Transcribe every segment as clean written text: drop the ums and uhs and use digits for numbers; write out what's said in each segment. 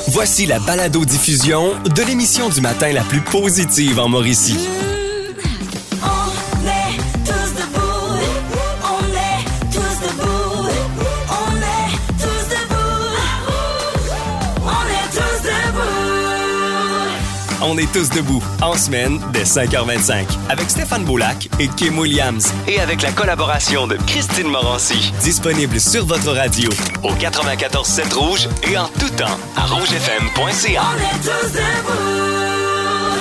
Voici la balado-diffusion de l'émission du matin la plus positive en Mauricie. On est tous debout, en semaine, dès 5h25, avec Stéphane Boulac et Kim Williams. Et avec la collaboration de Christine Morancy. Disponible sur votre radio, au 94.7 Rouge et en tout temps, à rougefm.ca. On est tous debout.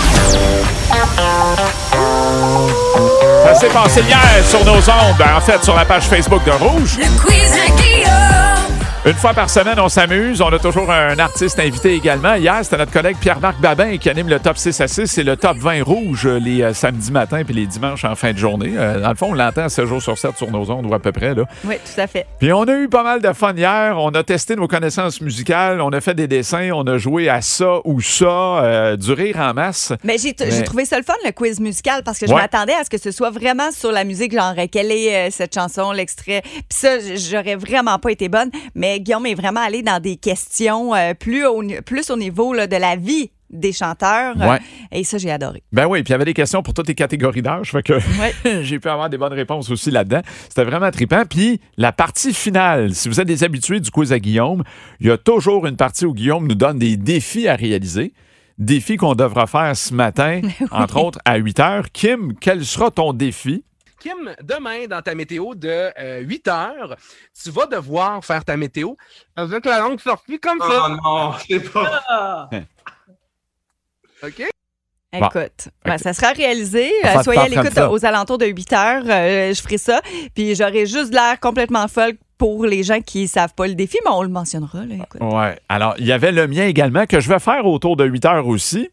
Ça s'est passé hier sur nos ondes, en fait, sur la page Facebook de Rouge. Le quiz à Guillaume. Une fois par semaine, on s'amuse. On a toujours un artiste invité également. Hier, c'était notre collègue Pierre-Marc Babin qui anime le Top 6 à 6. C'est le Top 20 Rouge les samedis matins puis les dimanches en fin de journée. Dans le fond, on l'entend 7 jours sur 7 sur nos ondes ou à peu près. Là. Oui, tout à fait. Puis on a eu pas mal de fun hier. On a testé nos connaissances musicales. On a fait des dessins. On a joué à ça ou ça. Du rire en masse. Mais j'ai trouvé ça le fun, le quiz musical, parce que je m'attendais à ce que ce soit vraiment sur la musique, genre quelle est cette chanson, l'extrait. Puis ça, j'aurais vraiment pas été bonne. Mais Guillaume est vraiment allé dans des questions plus au niveau là, de la vie des chanteurs. Ouais. Et ça, j'ai adoré. Ben oui, puis il y avait des questions pour toutes les catégories d'âge. Fait que j'ai pu avoir des bonnes réponses aussi là-dedans. C'était vraiment trippant. Puis la partie finale, si vous êtes des habitués du quiz à Guillaume, il y a toujours une partie où Guillaume nous donne des défis à réaliser. Défis qu'on devra faire ce matin, entre autres à 8 h. Kim, quel sera ton défi? Kim, demain, dans ta météo de 8 h, tu vas devoir faire ta météo avec la langue sortie comme ça. Oh non, c'est pas... OK? Écoute, ça sera réalisé. Enfin, Soyez à l'écoute ça. aux alentours de 8 h. Je ferai ça. Puis j'aurai juste l'air complètement folle pour les gens qui ne savent pas le défi, mais on le mentionnera. Là, écoute. Ouais. Alors, il y avait le mien également que je vais faire autour de 8 h aussi.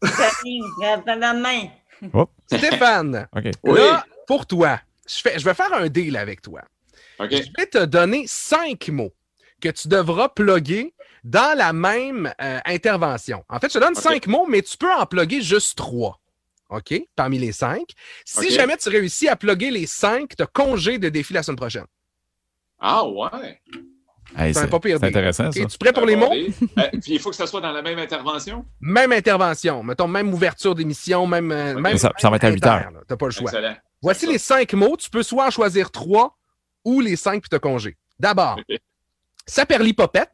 Stéphane, OK. là, pour toi, je vais faire un deal avec toi. OK. Je vais te donner 5 mots que tu devras plugger dans la même intervention. En fait, je te donne 5 mots, mais tu peux en plugger juste 3. OK? Parmi les 5. Si jamais tu réussis à plugger les 5, tu as congé de défi la semaine prochaine. Ah ouais. Hey, C'est un pas pire c'est deal. intéressant, OK, ça. tu prêt pour les mots? Puis il faut que ça soit dans la même intervention. Même intervention. Mettons, même ouverture d'émission, même Ça va être à 8 h. Tu n'as pas le choix. Excellent. Voici les 5 mots. Tu peux soit en choisir 3 ou les 5 puis te congé. D'abord, Saperlipopette,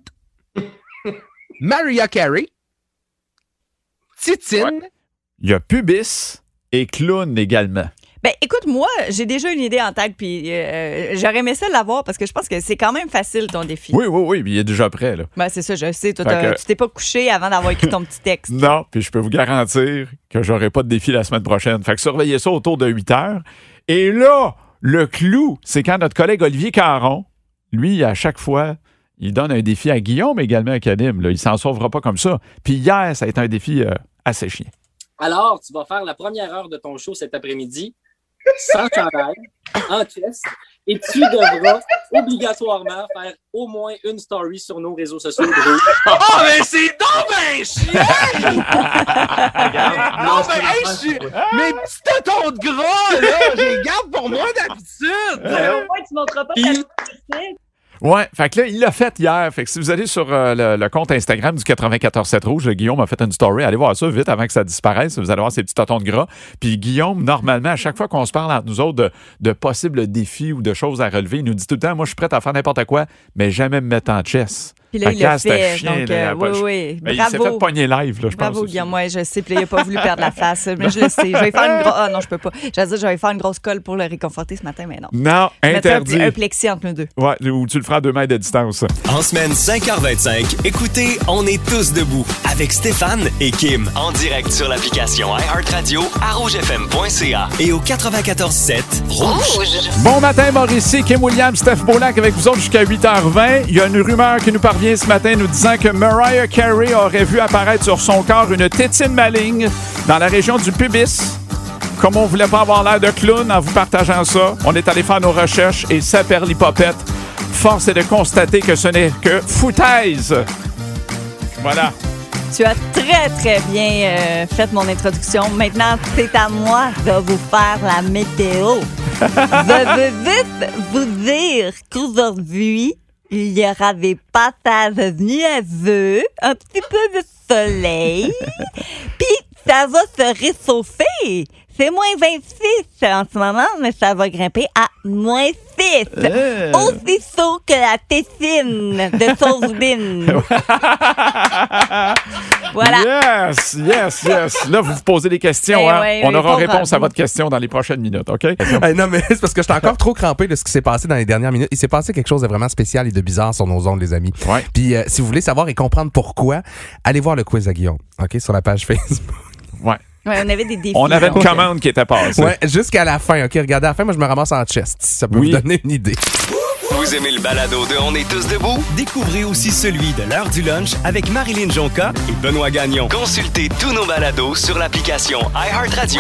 Mariah Carey, Titine. Il y a pubis et clown également. Ben, écoute, moi, j'ai déjà une idée en tête, puis j'aurais aimé ça l'avoir parce que je pense que c'est quand même facile ton défi. Oui, puis il est déjà prêt, là. Ben, c'est ça, je sais. Toi, Fait que- tu t'es pas couché avant d'avoir écrit ton petit texte. Non, puis je peux vous garantir que j'aurai pas de défi la semaine prochaine. Fait que surveillez ça autour de 8 h. Et là, le clou, c'est quand notre collègue Olivier Caron, lui, à chaque fois, il donne un défi à Guillaume également à Cadim. Là. Il s'en sauvera pas comme ça. Puis hier, ça a été un défi assez chiant. Alors, tu vas faire la première heure de ton show cet après-midi, sans chandail, en chest, et tu devras obligatoirement faire au moins une story sur nos réseaux sociaux de Rouge. Oh, mais c'est donc ben chiant! Non, mais hey, je suis... Mes petits tétons de gras, là, je les garde pour moi d'habitude! Au moins, tu montreras pas ta Ouais, fait que là, il l'a fait hier. Fait que si vous allez sur le compte Instagram du 94.7 Rouge, Guillaume a fait une story. Allez voir ça vite avant que ça disparaisse. Vous allez voir ces petits tâtons de gras. Puis Guillaume, normalement, à chaque fois qu'on se parle entre nous autres de possibles défis ou de choses à relever, il nous dit tout le temps, moi, je suis prêt à faire n'importe quoi, mais jamais me mettre en chess. Puis là, il l'a fait. Chien, Donc, là, oui. Ben, il s'est fait pogner live, là, je pense. Bravo, aussi. Guillaume. Moi, je sais. Puis là, il n'a pas voulu perdre la face. Mais je le sais. Je vais faire une grosse... Ah non, je peux pas. J'allais dire, je vais faire une grosse colle pour le réconforter ce matin, mais non. Non, Je mettrai interdit. un plexi entre nous deux. Ouais, ou tu le feras à 2 mètres de distance. En semaine 5h25, écoutez On est tous debout avec Stéphane et Kim. En direct sur l'application iHeartRadio, à rougefm.ca et au 94.7 Rouge. Bon matin, Mauricie, Kim Williams, Steph Boulac avec vous autres jusqu'à 8h20. Il y a une rumeur qui nous parvient ce matin nous disant que Mariah Carey aurait vu apparaître sur son corps une tétine maligne dans la région du pubis. Comme on voulait pas avoir l'air de clown en vous partageant ça, on est allé faire nos recherches et Saperlipopette. Force est de constater que ce n'est que foutaise. Voilà. Tu as très, très bien fait mon introduction. Maintenant, c'est à moi de vous faire la météo. Je veux vite vous dire qu'aujourd'hui, il y aura des passages nuageux, un petit peu de soleil, puis ça va se réchauffer. C'est moins 26 en ce moment, mais ça va grimper à moins 6. Aussi chaud que la tétine de sauce bin. Voilà. Yes. Là, vous vous posez des questions. Hein? Ouais, On aura réponse à bravo. votre question dans les prochaines minutes, OK? Non, mais c'est parce que j'étais encore trop crampé de ce qui s'est passé dans les dernières minutes. Il s'est passé quelque chose de vraiment spécial et de bizarre sur nos ondes, les amis. Ouais. Puis, si vous voulez savoir et comprendre pourquoi, allez voir le quiz à Guillaume, OK, sur la page Facebook. Ouais. Ouais, on avait des défis. On avait une donc. commande qui était passée. Ouais, jusqu'à la fin, OK? Regardez, à la fin, moi, je me ramasse en chest. Si ça peut Oui. vous donner une idée. Vous aimez le balado de On est tous debout? Découvrez aussi celui de l'heure du lunch avec Marilyn Jonca et Benoît Gagnon. Consultez tous nos balados sur l'application iHeartRadio.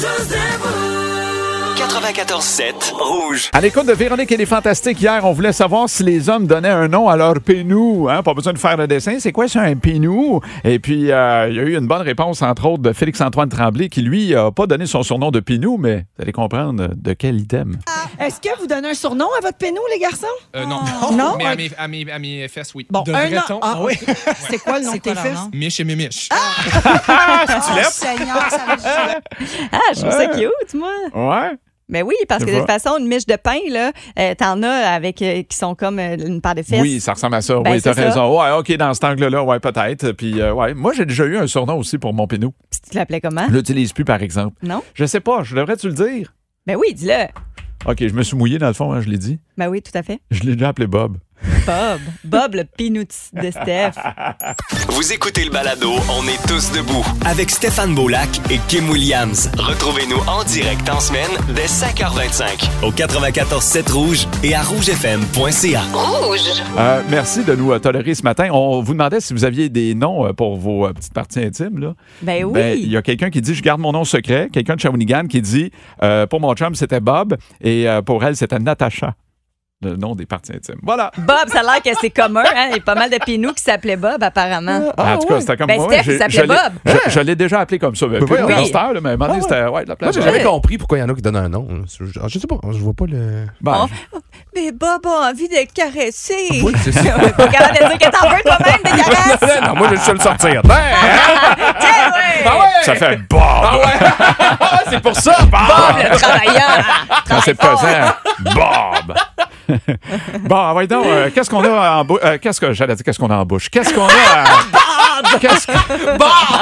94.7 Rouge. À l'écoute de Véronique et les Fantastiques, hier, on voulait savoir si les hommes donnaient un nom à leur pénou. Hein? Pas besoin de faire le dessin. C'est quoi ça, un pénou? Et puis, il y a eu une bonne réponse, entre autres, de Félix-Antoine Tremblay, qui, lui, n'a pas donné son surnom de pénou, mais vous allez comprendre de quel item. Est-ce que vous donnez un surnom à votre pénou, les garçons? Non. Non? Mais à mes fesses, oui. Bon, Devrait-on? Ah, oui. C'est quoi le nom de tes fils? Mich et Mimiche. Seigneur, ça va juste... Ah, je trouve ça cute, moi. Ouais. Mais oui, parce que de toute façon, une miche de pain, là, t'en as avec qui sont comme une paire de fesses. Oui, ça ressemble à ça. Ben, oui, t'as c'est ça. raison. Ouais, OK, dans cet angle-là, ouais, peut-être. Puis, ouais. Moi, j'ai déjà eu un surnom aussi pour mon pénou. Puis tu l'appelais comment? Je l'utilise plus, par exemple. Non? Je sais pas. Je devrais-tu le dire? Ben oui, dis-le. OK, je me suis mouillé, dans le fond, hein, je l'ai dit. Ben oui, tout à fait. Je l'ai déjà appelé Bob. Bob, le peanut de Steph. Vous écoutez le balado On est tous debout avec Stéphane Beaulac et Kim Williams. Retrouvez-nous en direct en semaine dès 5h25 au 94.7 Rouge et à rougefm.ca. Merci de nous tolérer ce matin. On vous demandait si vous aviez des noms pour vos petites parties intimes. Là. Ben oui. Ben, il y a quelqu'un qui dit « Je garde mon nom secret ». Quelqu'un de Shawinigan qui dit « Pour mon chum, c'était Bob et pour elle, c'était Natacha ». Le nom des parties intimes. Voilà. Bob, ça a l'air que c'est commun. Hein? Il y a pas mal de pinous qui s'appelaient Bob, apparemment. En tout cas, c'était comme Ben, moi. Steph, il s'appelait Bob. Je l'ai déjà appelé comme ça. Plus voyons. dans cette heure, là, mais à un moment donné, c'était ouais, de la Moi, place. j'ai jamais compris pourquoi il y en a qui donnent un nom. Je sais pas, je vois pas le... Ben, Mais Bob a envie de le caresser. Oui, c'est ça. Pas capable de dire que t'en veux toi-même des caresses. Non, moi, je suis le sortir. Tiens, ouais. ça fait Bob. C'est pour ça, Bob, le travailleur. Quand c'est pesant, Bob. Bon, ouais, donc, qu'est-ce qu'on a en bouche? Qu'est-ce qu'on a en bouche? Qu'est-ce qu'on a à... Qu'est-ce que...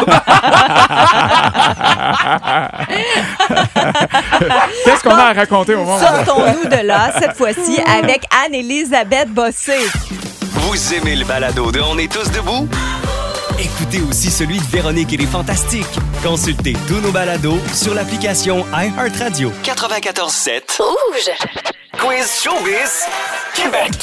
Qu'est-ce qu'on a à raconter au monde? Sortons-nous de là, cette fois-ci, avec Anne-Élisabeth Bossé. Vous aimez le balado de On est tous debout? Écoutez aussi celui de Véronique et les Fantastiques. Consultez tous nos balados sur l'application iHeartRadio. 94.7 Rouge. Quiz Showbiz Québec.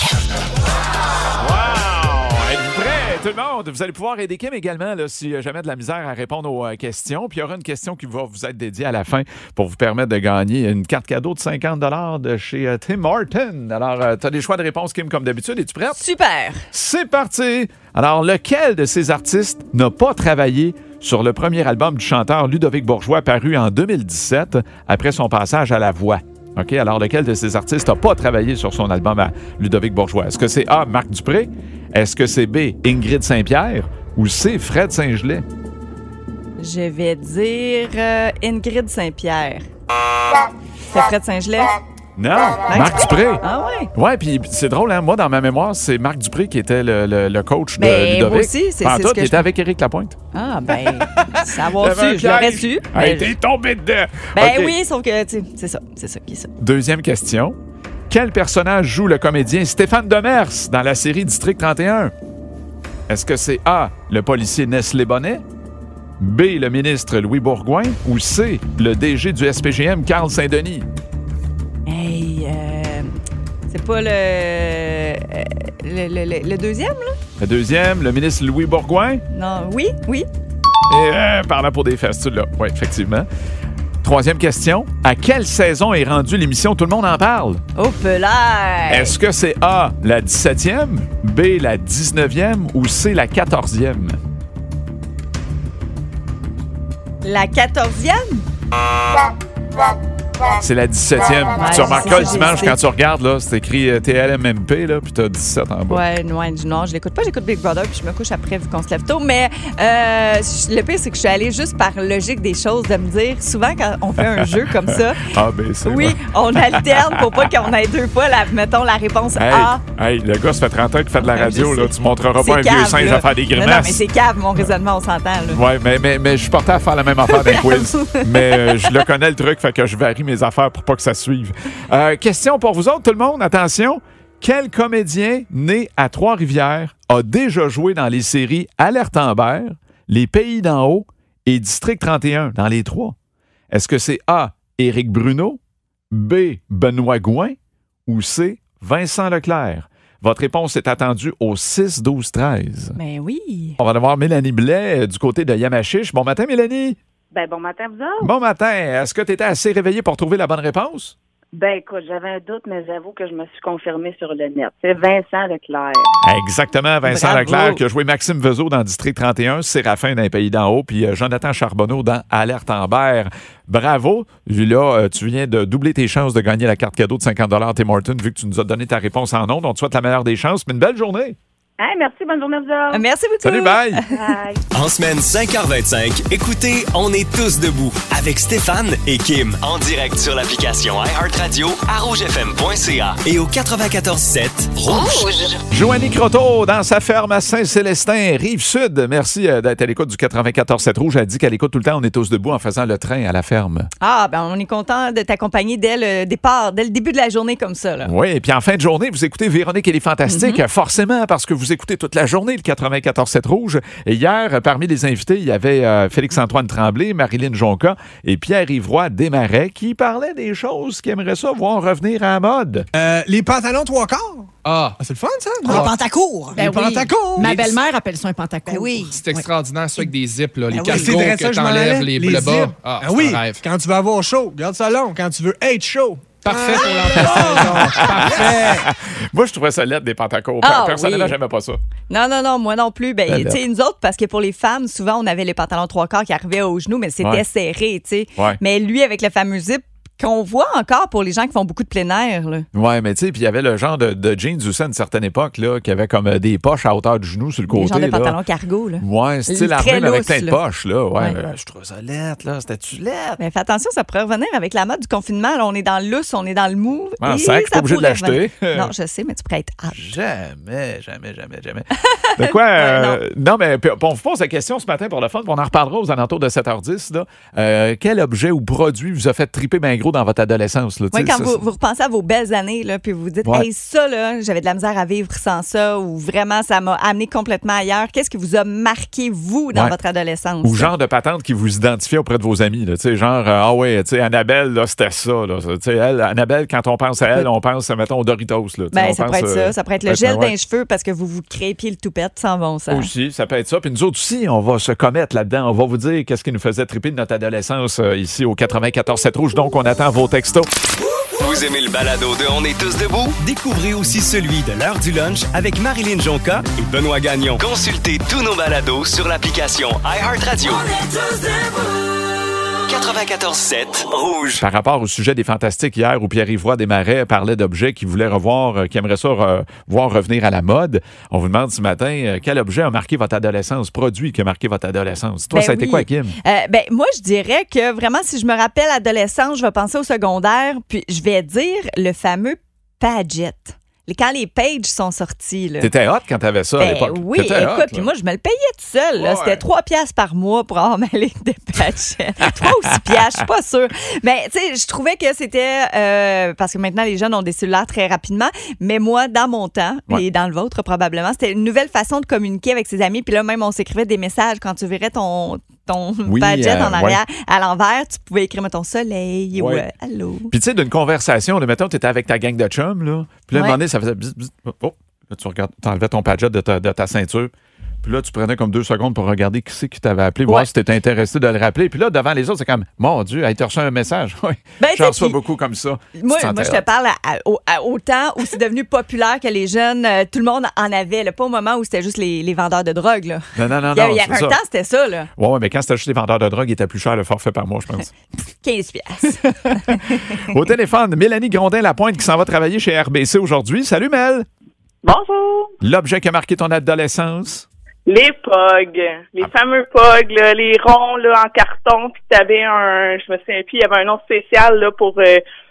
Êtes-vous prêts, tout le monde? Vous allez pouvoir aider Kim également là, si jamais de la misère à répondre aux questions. Puis il y aura une question qui va vous être dédiée à la fin pour vous permettre de gagner une carte cadeau de 50 $ de chez Tim Hortons. Alors, tu as des choix de réponse, Kim, comme d'habitude. Es-tu prête? Super. C'est parti! Alors, lequel de ces artistes n'a pas travaillé sur le premier album du chanteur Ludovic Bourgeois paru en 2017 après son passage à La Voix? OK, alors lequel de ces artistes n'a pas travaillé sur son album à Ludovic Bourgeois? Est-ce que c'est A, Marc Dupré? Est-ce que c'est B, Ingrid Saint-Pierre? Ou C, Fred Saint-Gelais? Je vais dire Ingrid Saint-Pierre. C'est Fred Saint-Gelais? Non, Marc Dupré. Ah ouais? Ouais, puis c'est drôle, hein? Moi, dans ma mémoire, c'est Marc Dupré qui était le coach de Ben, Ludovic. moi aussi, c'est Pantoute, ce que il je- était avec Éric Lapointe. Ah, ben, savoir T'avais un su, je l'aurais piège. su. Hey, mais- t'es tombé dedans. Ben OK. oui, sauf que, tu sais, c'est ça qui est ça. Deuxième question. Quel personnage joue le comédien Stéphane Demers dans la série District 31? Est-ce que c'est A, le policier Nestlé Bonnet? B, le ministre Louis Bourgoin? Ou C, le DG du SPGM Carl Saint-Denis? Hey, c'est pas le deuxième, là? Le deuxième, le ministre Louis Bourgoin? Non, oui. Et parlant pour des fesses, tu l'as. Oui, effectivement. Troisième question. À quelle saison est rendue l'émission Tout le monde en parle? Oh, pelaire! Est-ce que c'est A, la 17e, B, la 19e ou C, la 14e? La 14e? C'est la 17e. Ouais, Tu remarqueras c'est le ça, dimanche, j'ai quand tu regardes, là, c'est écrit TLMMP, là, puis t'as 17 en bas. Ouais, non, je l'écoute pas. J'écoute Big Brother, puis je me couche après, vu qu'on se lève tôt. Mais le pire, c'est que je suis allée juste par logique des choses, de me dire, souvent, quand on fait un jeu comme ça, A, B, C. oui, ouais. on alterne pour pas qu'on ait deux fois, mettons, la réponse A. Hey, le gars, ça fait 30 ans qu'il fait de la radio, je là. sais. Tu montreras C'est pas un vieux cave, singe là. à faire des Non, grimaces. mais c'est cave, mon raisonnement, on s'entend, là. Ouais, mais je suis porté à faire la même affaire d'un quiz. Mais je le connais, le truc, fait que je varie mes affaires pour pas que ça suive. Question pour vous autres, tout le monde, attention. Quel comédien né à Trois-Rivières a déjà joué dans les séries Alerte Amber, Les Pays d'en haut et District 31, dans les trois? Est-ce que c'est A, Éric Bruno, B, Benoît Gouin ou C, Vincent Leclerc? Votre réponse est attendue au 6-12-13. Ben oui. On va avoir Mélanie Blais du côté de Yamachiche. Bon matin, Mélanie. Ben, bon matin, vous autres. Bon matin. Est-ce que tu étais assez réveillée pour trouver la bonne réponse? Ben, écoute, j'avais un doute, mais j'avoue que je me suis confirmée sur le net. C'est Vincent Leclerc. Exactement, Vincent Bravo. Leclerc qui a joué Maxime Vezot dans District 31, Séraphin dans Les Pays d'en haut, puis Jonathan Charbonneau dans Alerte Amber. Bravo. Là, tu viens de doubler tes chances de gagner la carte cadeau de 50 $ Tim Hortons vu que tu nous as donné ta réponse en ondes. On te souhaite la meilleure des chances, mais une belle journée. Hey, merci, bonne journée à vous autres. Merci beaucoup. Salut, bye. Bye. En semaine 5h25, écoutez On est tous debout avec Stéphane et Kim en direct sur l'application iHeartRadio à rougefm.ca et au 94.7 Rouge. Joanny Croteau dans sa ferme à Saint-Célestin, Rive-Sud. Merci d'être à l'écoute du 94.7 Rouge. Elle dit qu'elle écoute tout le temps On est tous debout en faisant le train à la ferme. Ah, ben on est content de t'accompagner dès le départ, dès le début de la journée comme ça, là. Oui, et puis en fin de journée, vous écoutez Véronique et les Fantastiques, forcément, parce que vous écoutez toute la journée le 94.7 Rouge. Et hier, parmi les invités, il y avait Félix-Antoine Tremblay, Marilyn Jonca et Pierre-Yves Roy Desmarais qui parlaient des choses qu'ils aimeraient ça voir revenir à la mode. Les pantalons 3/4. Ah, c'est le fun, ça? Les pantacours. Les pantacours. Ma belle-mère appelle ça un pantacourt. Ben oui. C'est extraordinaire, ça, avec des zips, là. Les Ben oui. cargos C'est vrai, que ça, je m'en t'enlèves, allais. les le bas. zips. Ah, Ben c'est oui, un rêve. quand tu veux avoir chaud, garde ça long. Quand tu veux être chaud. Parfait pour l'entrée. Parfait. Moi, je trouvais ça laid des pantacours. Ah, Personnellement, oui. j'aimais pas ça. Non, moi non plus. Ben, Ben, tu sais, nous autres, parce que pour les femmes, souvent, on avait les pantalons 3/4 qui arrivaient aux genoux, mais c'était Ouais. serré, tu sais. Ouais. Mais lui, avec le fameux zip, qu'on voit encore pour les gens qui font beaucoup de plein air, là. Ouais, mais tu sais, puis il y avait le genre de jeans aussi à une certaine époque, là, qui avait comme des poches à hauteur du genou sur le côté. Les genres de là. pantalons cargo, là. Ouais, style Très armé, mais avec lousse, plein de là. poches, là. Ouais, Ouais. je trouve ça laid, là. C'était-tu laid? Mais fais attention, ça pourrait revenir avec la mode du confinement. Là, on est dans le lousse, on est dans le mou. En et sac, t'es ça obligé de pourrait l'acheter. revenir. Non, je sais, mais tu pourrais être out. Jamais. De quoi? Non, mais puis, on vous pose la question ce matin pour le fun, puis on en reparlera aux alentours de 7h10. Là. Quel objet ou produit vous a fait triper bien gros dans votre adolescence? Là, Oui, tu sais, quand vous repensez à vos belles années, là, puis vous vous dites, Ouais. hey, ça, là, j'avais de la misère à vivre sans ça, ou vraiment, ça m'a amené complètement ailleurs. Qu'est-ce qui vous a marqué, vous, dans Ouais. votre adolescence? Ou genre de patente qui vous identifiait auprès de vos amis. Là, tu sais, genre, ah ouais, tu sais, Annabelle, là, c'était ça. Là, tu sais, elle, Annabelle, quand on pense à elle, on pense, mettons, aux Doritos. Là, tu sais, Ben, on ça pense, pourrait être ça. Ça pourrait être le gel ouais. d'un cheveu parce que vous vous crépiez le toupette sans bon sens. Aussi, ça peut être ça. Puis nous autres aussi, on va se commettre là-dedans. On va vous dire qu'est-ce qui nous faisait triper de notre adolescence ici au 94.7 Rouge. Donc, on attend vos textos. Vous aimez le balado de On est tous debout? Découvrez aussi celui de l'heure du lunch avec Marilyn Jonca et Benoît Gagnon. Consultez tous nos balados sur l'application iHeartRadio. 94.7 Rouge. Par rapport au sujet des Fantastiques hier, où Pierre-Yves Roy Desmarais parlait d'objets qu'il voulait revoir, qu'il aimerait ça voir revenir à la mode, on vous demande ce matin, quel objet a marqué votre adolescence, produit qui a marqué votre adolescence? Toi, Ben ça a été oui. quoi, Kim? Ben, moi, je dirais que vraiment, si je me rappelle adolescence, je vais penser au secondaire, puis je vais dire le fameux Padgett. Quand les pages sont sortis. Là. T'étais hot quand t'avais ça à Ben l'époque. oui, T'étais hot, écoute, puis là. moi, je me le payais tout seul. Là. Ouais. C'était 3 piastres par mois pour avoir ma ligne de Padgett. 3 ou 6 piastres, je suis pas sûre. Mais tu sais, je trouvais que c'était... parce que maintenant, les jeunes ont des cellulaires très rapidement. Mais moi, dans mon temps, Ouais. et dans le vôtre probablement, c'était une nouvelle façon de communiquer avec ses amis. Puis là, même, on s'écrivait des messages quand tu verrais ton Oui, Padgett en arrière. ouais. À l'envers, tu pouvais écrire, mettons, soleil ou Ouais. allô. Puis tu sais, d'une conversation, là, mettons, t'étais avec ta gang de chums, là, puis là, à un Ouais. moment donné, ça faisait bzz, bzz, oh, là, tu regardes, t'enlevais ton Padgett de ta ceinture. Puis là, tu prenais comme 2 secondes pour regarder qui c'est qui t'avait appelé, voir si t'étais intéressé de le rappeler. Puis là, devant les autres, c'est comme, mon Dieu, tu as reçu un message. Oui. J'en reçois beaucoup comme ça. Moi, je te parle au temps où c'est devenu populaire que les jeunes, tout le monde en avait. Là, pas au moment où c'était juste les vendeurs de drogue. Là. Non. Il y a un temps, c'était ça. Là. Oui, mais quand c'était juste les vendeurs de drogue, il était plus cher le forfait par mois, je pense. 15 piastres. Au téléphone, Mélanie Grondin-Lapointe qui s'en va travailler chez RBC aujourd'hui. Salut, Mel. Bonjour. L'objet qui a marqué ton adolescence? Les POG. Les fameux POG, là, les ronds là, en carton. Puis t'avais je me souviens plus, il y avait un nom spécial là, pour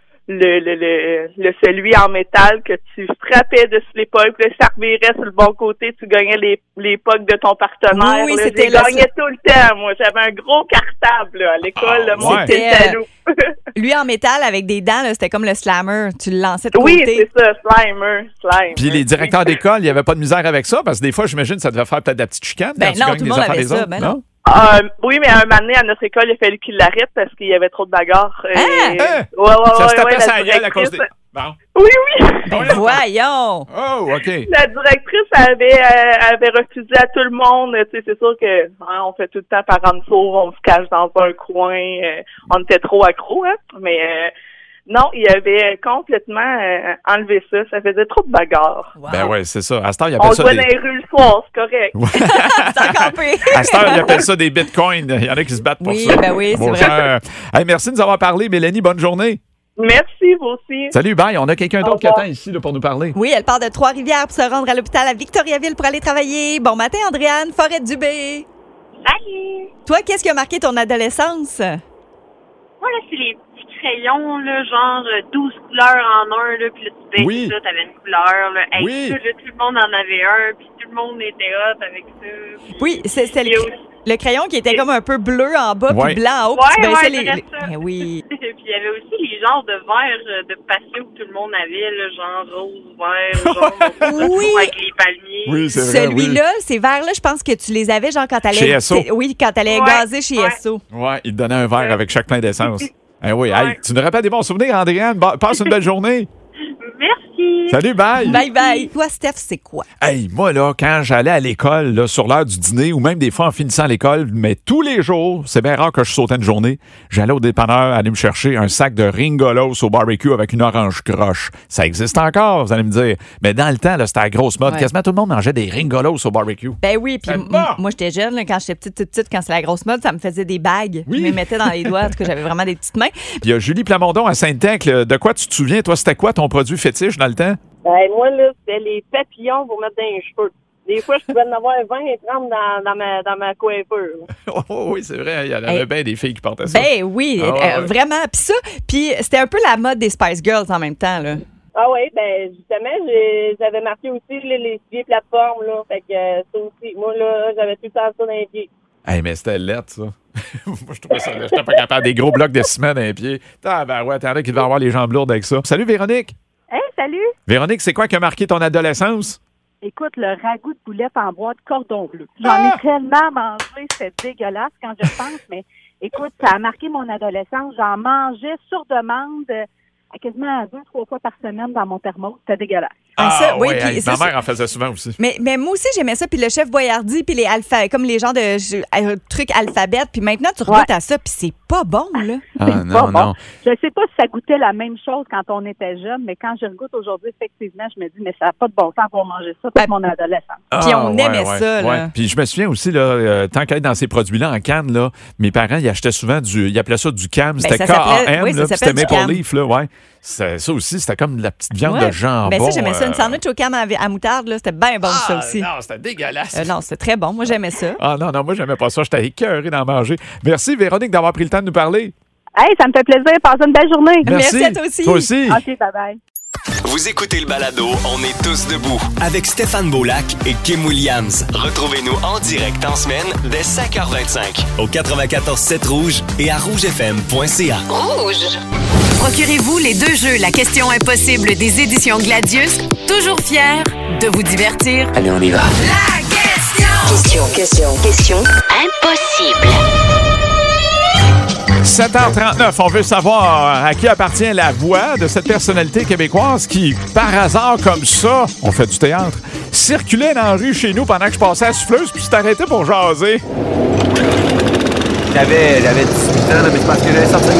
celui en métal que tu frappais dessus les POG. Puis là, ça revirait sur le bon côté. Tu gagnais les POG de ton partenaire. Oui, là. c'était je gagnais tout le temps, moi. J'avais un gros cartable là, à l'école. Là, mon petit jaloux. Lui en métal avec des dents, là, c'était comme le slammer. Tu le lançais de côté. Oui, c'est ça, slime. Puis les directeurs d'école, il n'y avait pas de misère avec ça, parce que des fois, j'imagine, ça devait faire peut-être de la petite chicane. Ben quand non, tu tout le gagnes monde des avait affaires ça. des Ben autres, non. Oui, mais un moment donné, à notre école, il a fallu qu'il l'arrête parce qu'il y avait trop de bagarres. Ça se tapait sa gueule à cause des... Bon. Oui. Ben voyons. Oh, OK. La directrice avait refusé à tout le monde. Tu sais, c'est sûr que on fait tout le temps par en dessous, on se cache dans un coin. On était trop accros, hein. Mais non, il avait complètement enlevé ça. Ça faisait trop de bagarres. Wow. Ben oui, c'est ça. À cette heure, il appelle ça on se voit dans les rues le soir, c'est correct. C'est encore pire. À cette heure, il appelle ça des bitcoins. Il y en a qui se battent pour ça. Ben oui, c'est vrai. Hey, merci de nous avoir parlé, Mélanie. Bonne journée. Merci, vous aussi. Salut, bye. On a quelqu'un d'autre qui attend ici là, pour nous parler. Oui, elle part de Trois-Rivières pour se rendre à l'hôpital à Victoriaville pour aller travailler. Bon matin, Andréane, Forêt-Dubé. Salut. Toi, qu'est-ce qui a marqué ton adolescence? Moi, là, c'est les petits crayons, là, genre 12 couleurs en un, là, puis là, tu baisses ça, t'avais une couleur, là. Hey, oui. Ça, là, tout le monde en avait un, puis tout le monde était hot avec ça. Oui, c'est le crayon qui était comme un peu bleu en bas, puis blanc en haut, puis tu baissais les... Oui. Puis il y avait aussi les genres de verres de patio que tout le monde avait, là, genre rose, vert, jaune, oui. avec les palmiers. Oui, c'est vrai, celui-là, ces verres-là, je pense que tu les avais, genre, quand t'allais... Chez SO. Oui, quand t'allais gazer chez SO. Oui, il te donnait un verre avec chaque plein d'essence. Oui, hey, tu nous rappelles des bons souvenirs, Andréane. Passe une belle journée. Merci. Salut, bye. Bye, bye. Toi, Steph, c'est quoi? Hey, moi, là, quand j'allais à l'école, là, sur l'heure du dîner, ou même des fois en finissant l'école, mais tous les jours, c'est bien rare que je sautais une journée, j'allais au dépanneur aller me chercher un sac de Ringolos au barbecue avec une orange croche. Ça existe encore, vous allez me dire. Mais dans le temps, là, c'était la grosse mode. Ouais. Quasiment tout le monde mangeait des Ringolos au barbecue. Ben oui, puis moi, j'étais jeune, là, quand j'étais petite, quand c'était la grosse mode, ça me faisait des bagues. Oui. Je me mettais dans les doigts, parce que j'avais vraiment des petites mains. Puis il y a Julie Plamondon à Sainte-Thècle. De quoi tu te souviens? Toi, c'était quoi ton produit fétiche dans le temps? Moi, là, c'était les papillons pour mettre dans les cheveux. Des fois, je pouvais en avoir 20 et 30 dans ma coiffure. Oh, oui, c'est vrai. Il y en avait bien des filles qui portaient ça. Ben oui, ouais. vraiment. Puis c'était un peu la mode des Spice Girls en même temps, là. Ah oui, ben justement, j'avais marqué aussi les pieds plateformes, là. Fait que ça aussi, moi, là, j'avais tout le temps ça dans les pieds. Hey, mais c'était lettre, ça. Moi, je trouvais ça lettre. J'étais pas capable. Des gros blocs de ciment dans les pieds. Ben ouais, t'en as qui devaient avoir les jambes lourdes avec ça. Salut, Véronique. Hey, salut! Véronique, c'est quoi qui a marqué ton adolescence? Écoute, le ragoût de boulettes en boîte cordon bleu. J'en ai tellement mangé, c'est dégueulasse quand je pense, mais écoute, ça a marqué mon adolescence. J'en mangeais sur demande quasiment 2-3 fois par semaine dans mon thermos. C'était dégueulasse. Oui, hey, ma mère en faisait souvent aussi. Mais moi aussi, j'aimais ça. Puis le chef Boyardi, puis les comme les genres de trucs alphabet. Puis maintenant, tu regoutes à ça, puis c'est pas bon, là. Ah non, non. Je sais pas si ça goûtait la même chose quand on était jeune, mais quand je regoute aujourd'hui, effectivement, je me dis, mais ça n'a pas de bon sens pour manger ça toute mon adolescence. Puis on aimait ça, là. Ouais. Puis je me souviens aussi, là, tant qu'à être dans ces produits-là en canne, là, mes parents, ils achetaient souvent ils appelaient ça du CAM. C'était K-A-M, oui, là, c'était Maple Leaf, là, ouais. Ça aussi, c'était comme de la petite viande de jambon. Ben ça, j'aimais ça. Une sandwich au cam à moutarde, là, c'était bien bon, ça aussi. Non, c'était dégueulasse. Non, c'était très bon. Moi, j'aimais ça. Ah non, moi, j'aimais pas ça. J'étais écœuré d'en manger. Merci, Véronique, d'avoir pris le temps de nous parler. Hey, ça me fait plaisir. Passez une belle journée. Merci à toi aussi. Toi aussi. OK, bye-bye. Vous écoutez le balado On est tous debout avec Stéphane Beaulac et Kim Williams. Retrouvez-nous en direct en semaine dès 5h25 au 94.7 Rouge et à rougefm.ca. Rouge. Procurez-vous les 2 jeux La question impossible des éditions Gladius. Toujours fiers de vous divertir. Allez, on y va. La question impossible. 7h39, on veut savoir à qui appartient la voix de cette personnalité québécoise qui, par hasard comme ça, on fait du théâtre, circulais dans la rue chez nous pendant que je passais à la souffleuse, puis tu t'arrêtais pour jaser. J'avais 18 ans, là, mais c'est parce que j'avais sorti.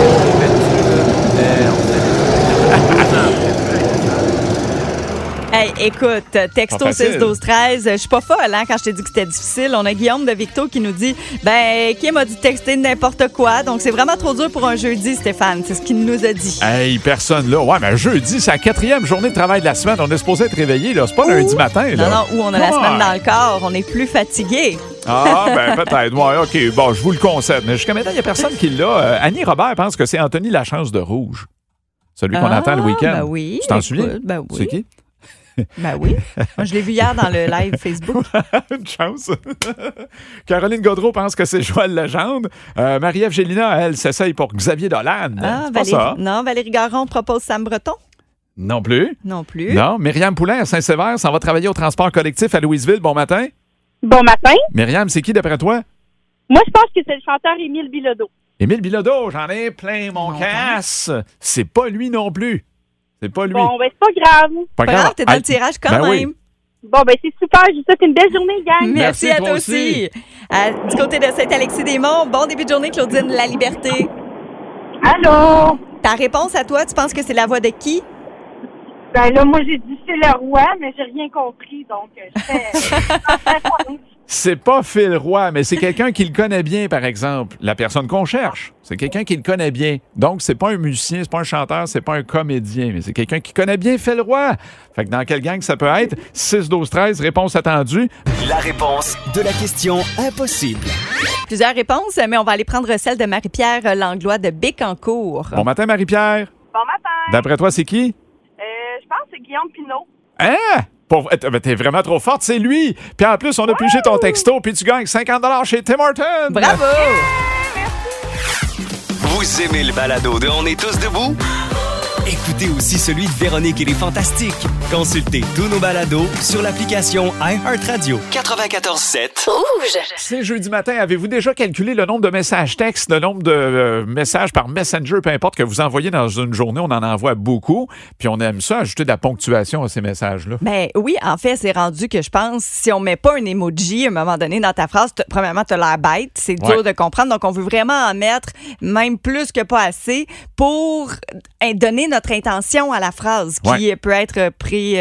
Hey, écoute, texto 6-12-13, je suis pas folle quand je t'ai dit que c'était difficile. On a Guillaume de Victo qui nous dit Kim a dit texter n'importe quoi, donc c'est vraiment trop dur pour un jeudi, Stéphane. C'est ce qu'il nous a dit. Hey, personne là. Ouais, mais jeudi, c'est la 4e journée de travail de la semaine. On est supposé être réveillé, là. C'est pas lundi matin, là. Non, où on a la semaine dans le corps, on est plus fatigué. Ah, ben peut-être. Ouais, OK. Bon, je vous le concède. Mais jusqu'à maintenant, il n'y a personne qui l'a. Annie Robert pense que c'est Anthony Lachance de Rouge. Celui qu'on entend le week-end. Ben oui. Tu t'en souviens? Ben oui. C'est qui? Ben oui. Moi, je l'ai vu hier dans le live Facebook. Une chance. Caroline Gaudreau pense que c'est Joël Legendre. Marie-Ève Gélina, elle, s'essaye pour Xavier Dolan. C'est pas ça. Non, Valérie Garon propose Sam Breton. Non plus. Non plus. Non. Myriam Poulain à Saint-Sévère s'en va travailler au transport collectif à Louisville. Bon matin. Bon matin. Myriam, c'est qui d'après toi? Moi, je pense que c'est le chanteur Émile Bilodeau. Émile Bilodeau, j'en ai plein mon casse. C'est pas lui non plus. C'est pas lui. Bon, ben c'est pas grave. Pas grave, t'es dans le tirage quand même. Oui. Bon, ben c'est super. Je vous souhaite une belle journée, gang. Merci à toi aussi. Du côté de Saint-Alexis-des-Monts, bon début de journée, Claudine La Liberté. Allô? Ta réponse à toi, tu penses que c'est la voix de qui? Ben là, moi, j'ai dit c'est le roi, mais j'ai rien compris, donc je fais... C'est pas Phil Roy, mais c'est quelqu'un qui le connaît bien, par exemple. La personne qu'on cherche, c'est quelqu'un qui le connaît bien. Donc, c'est pas un musicien, c'est pas un chanteur, c'est pas un comédien, mais c'est quelqu'un qui connaît bien Phil Roy. Fait que dans quelle gang ça peut être? 6-12-13, réponse attendue. La réponse de la question impossible. Plusieurs réponses, mais on va aller prendre celle de Marie-Pierre Langlois de Bécancour. Bon matin, Marie-Pierre. Bon matin. D'après toi, c'est qui? Je pense que c'est Guillaume Pinault. Hein? T'es vraiment trop forte, c'est lui. Puis en plus, on a pigé ton texto, puis tu gagnes 50 $ chez Tim Hortons. Bravo! Vous aimez le balado de On est tous debout? Écoutez aussi celui de Véronique et les Fantastiques. Consultez tous nos balados sur l'application iHeartRadio. 94.7 Rouge. C'est jeudi matin. Avez-vous déjà calculé le nombre de messages textes, le nombre de messages par Messenger, peu importe, que vous envoyez dans une journée? On en envoie beaucoup. Puis on aime ça, ajouter de la ponctuation à ces messages-là. Ben oui, en fait, c'est rendu que je pense, si on met pas un emoji à un moment donné dans ta phrase, premièrement, t'as l'air bête. C'est dur de comprendre. Donc, on veut vraiment en mettre, même plus que pas assez, pour donner notre intention à la phrase qui peut être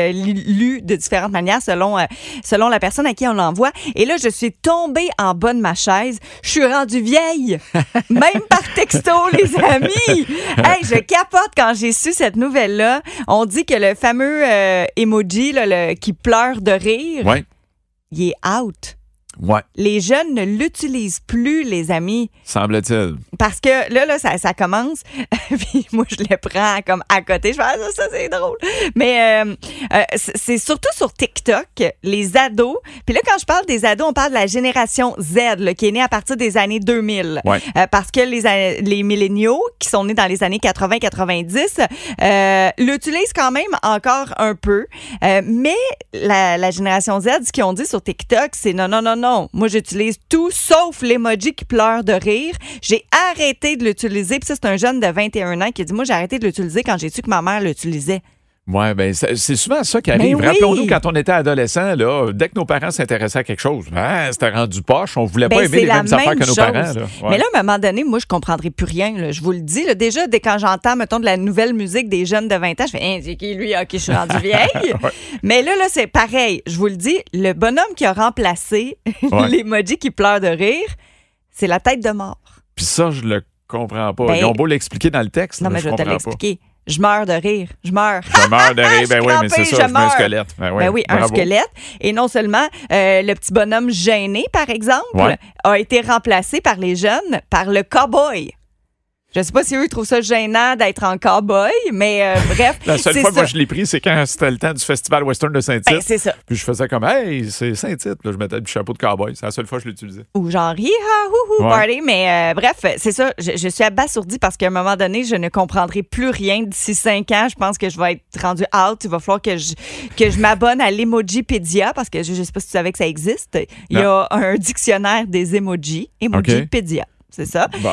lue de différentes manières selon la personne à qui on l'envoie. Et là, je suis tombée en bas de ma chaise. Je suis rendue vieille. Même par texto, les amis. Hey, je capote quand j'ai su cette nouvelle-là. On dit que le fameux emoji là, qui pleure de rire, il est out. Ouais. Les jeunes ne l'utilisent plus, les amis. Semble-t-il. Parce que là ça commence. Puis moi, je le prends comme à côté. Je fais ça c'est drôle. Mais c'est surtout sur TikTok, les ados. Puis là, quand je parle des ados, on parle de la génération Z, là, qui est née à partir des années 2000. Ouais. Parce que les milléniaux, qui sont nés dans les années 80-90, l'utilisent quand même encore un peu. Mais la génération Z, ce qu'ils ont dit sur TikTok, c'est non. Moi, j'utilise tout sauf l'emoji qui pleure de rire. J'ai arrêté de l'utiliser. Puis ça, c'est un jeune de 21 ans qui a dit, moi, j'ai arrêté de l'utiliser quand j'ai su que ma mère l'utilisait. Oui, bien, c'est souvent ça qui arrive. Rappelons-nous, quand on était adolescent, là, dès que nos parents s'intéressaient à quelque chose, c'était rendu poche. On ne voulait pas aimer les mêmes affaires que nos parents. Là. Ouais. Mais là, à un moment donné, moi, je ne comprendrai plus rien. Là, je vous le dis. Là, déjà, dès quand j'entends, mettons, de la nouvelle musique des jeunes de 20 ans, je fais, c'est qui lui? OK, je suis rendue vieille. Mais là, c'est pareil. Je vous le dis, le bonhomme qui a remplacé l'emoji qui pleure de rire, c'est la tête de mort. Puis ça, je le comprends pas. Ils ont beau l'expliquer dans le texte. Non, mais je vais te l'expliquer. Je meurs de rire. Je meurs. Je meurs de rire. Ben oui, mais c'est ça, je mets un squelette. Ben oui, un squelette. Et non seulement le petit bonhomme gêné, par exemple, a été remplacé par les jeunes par le cow-boy. Je sais pas si eux trouvent ça gênant d'être en cow-boy, mais bref. La seule fois que moi je l'ai pris, c'est quand c'était le temps du Festival Western de Saint-Tite. Ben, c'est ça. Puis je faisais comme, hey, c'est Saint-Tite. Là, je mettais le chapeau de cow-boy. C'est la seule fois que je l'utilisais. Ou genre, party. Mais bref, c'est ça. Je suis abasourdie parce qu'à un moment donné, je ne comprendrai plus rien. D'ici 5 ans, je pense que je vais être rendue out. Il va falloir que je m'abonne à l'Emojipédia parce que je sais pas si tu savais que ça existe. Il y a un dictionnaire des emojis, Emojipédia. c'est ça. Bon,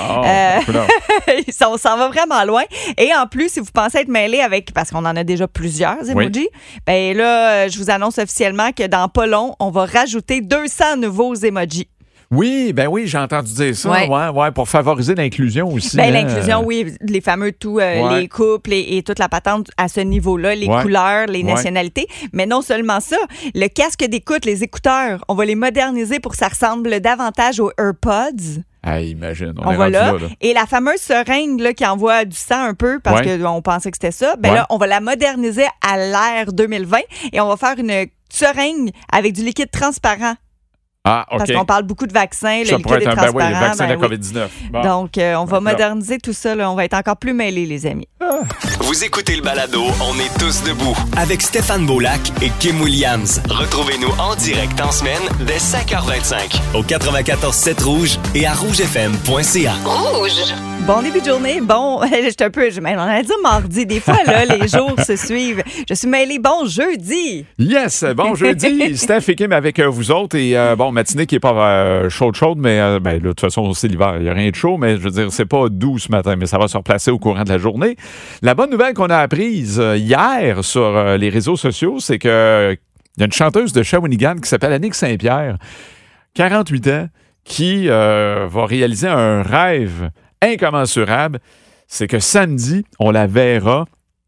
on s'en va vraiment loin. Et en plus, si vous pensez être mêlé avec, parce qu'on en a déjà plusieurs emojis, ben là, je vous annonce officiellement que dans pas long, on va rajouter 200 nouveaux emojis. Oui, j'ai entendu dire ça. Ouais, pour favoriser l'inclusion aussi. Ben, l'inclusion, oui, les fameux les couples et toute la patente à ce niveau-là, les couleurs, les nationalités. Mais non seulement ça, le casque d'écoute, les écouteurs, on va les moderniser pour que ça ressemble davantage aux AirPods. Hey, imagine, on est va là. là. Et la fameuse seringue là, qui envoie du sang un peu parce qu'on pensait que c'était ça, là, on va la moderniser à l'ère 2020 et on va faire une seringue avec du liquide transparent. Ah, OK. Parce qu'on parle beaucoup de vaccins, le liquide est transparent. le vaccin de la COVID-19. Bon. Donc, on va moderniser tout ça. Là. On va être encore plus mêlés, les amis. Vous écoutez le balado On est tous debout avec Stéphane Beaulac et Kim Williams. Retrouvez-nous en direct en semaine dès 5h25 au 94.7 Rouge et à rougefm.ca. Rouge! Bon début de journée. Bon, on allait dire mardi. Des fois, là, les jours se suivent. Je suis mêlée. Bon jeudi! Yes! Bon jeudi! Steph et Kim avec vous autres. Et matinée qui n'est pas chaude, mais là, de toute façon, c'est l'hiver. Il n'y a rien de chaud, mais je veux dire, c'est pas doux ce matin, mais ça va se replacer au courant de la journée. La bonne nouvelle qu'on a apprise hier sur les réseaux sociaux, c'est qu'il y a une chanteuse de Shawinigan qui s'appelle Annick Saint-Pierre, 48 ans, qui va réaliser un rêve incommensurable. C'est que samedi, on la verra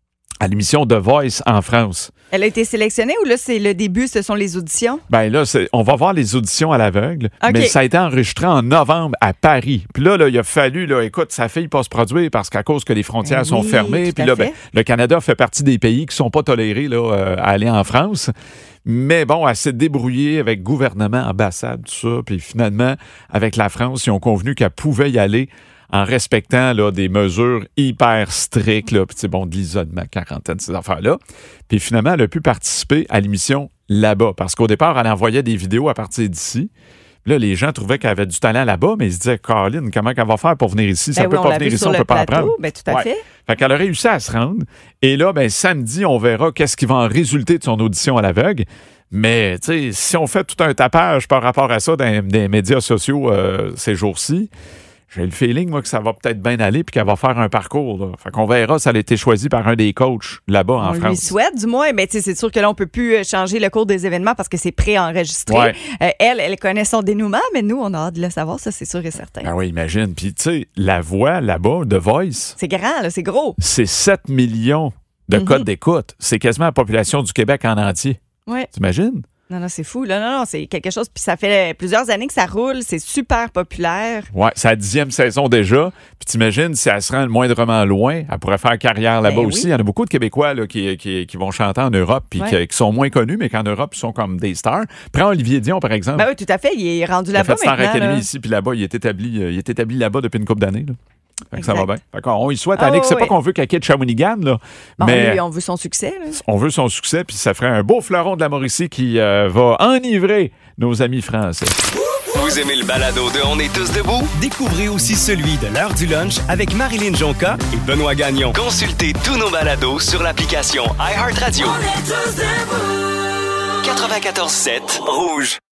à l'émission The Voice en France. Elle a été sélectionnée ou là, c'est le début, ce sont les auditions? Ben là, on va voir les auditions à l'aveugle, mais ça a été enregistré en novembre à Paris. Puis là, il a fallu, écoute, sa fille pas se produire parce qu'à cause que les frontières sont fermées. Puis là, le Canada fait partie des pays qui sont pas tolérés à aller en France. Mais bon, elle s'est débrouillée avec gouvernement, ambassade, tout ça. Puis finalement, avec la France, ils ont convenu qu'elle pouvait y aller en respectant des mesures hyper strictes, là, de l'isolement, quarantaine, ces affaires-là. Puis finalement, elle a pu participer à l'émission là-bas. Parce qu'au départ, elle envoyait des vidéos à partir d'ici. Puis là, les gens trouvaient qu'elle avait du talent là-bas, mais ils se disaient, Caroline, comment qu'elle va faire pour venir ici? Ça peut pas venir ici, on peut pas apprendre. Ben, tout à fait. Fait qu'elle a réussi à se rendre. Et là, samedi, on verra qu'est-ce qui va en résulter de son audition à l'aveugle. Mais, tu sais, si on fait tout un tapage par rapport à ça dans les médias sociaux ces jours-ci, j'ai le feeling, moi, que ça va peut-être bien aller puis qu'elle va faire un parcours. Là. Fait qu'on verra si elle a été choisie par un des coachs là-bas en France. On lui souhaite, du moins. Mais c'est sûr que là, on ne peut plus changer le cours des événements parce que c'est préenregistré. Ouais. Elle connaît son dénouement, mais nous, on a hâte de le savoir, ça, c'est sûr et certain. Ah oui, imagine. Puis, tu sais, la voix là-bas, The Voice... C'est grand, là, c'est gros. C'est 7 millions de codes d'écoute. C'est quasiment la population du Québec en entier. Oui. T'imagines? Non, c'est fou. Là, non, c'est quelque chose. Puis ça fait plusieurs années que ça roule. C'est super populaire. Ouais, c'est la 10e saison déjà. Puis t'imagines, si elle se rend le moindrement loin, elle pourrait faire carrière là-bas aussi. Il y en a beaucoup de Québécois là, qui vont chanter en Europe puis qui sont moins connus, mais qu'en Europe, ils sont comme des stars. Prends Olivier Dion, par exemple. Ben oui, tout à fait. Il est rendu là-bas maintenant. Il a fait Star Academy ici, puis là-bas, il est établi là-bas depuis une couple d'années. Là. Fait que ça va bien. Fait qu'on y souhaite, Annick. C'est pas qu'on veut qu'elle quitte Shawinigan, là. Bon, mais lui, on veut son succès. Là. On veut son succès, puis ça ferait un beau fleuron de la Mauricie qui va enivrer nos amis français. Vous aimez le balado de On est tous debout? Découvrez aussi celui de l'heure du lunch avec Marilyn Jonca et Benoît Gagnon. Consultez tous nos balados sur l'application iHeartRadio. 94.7 Rouge.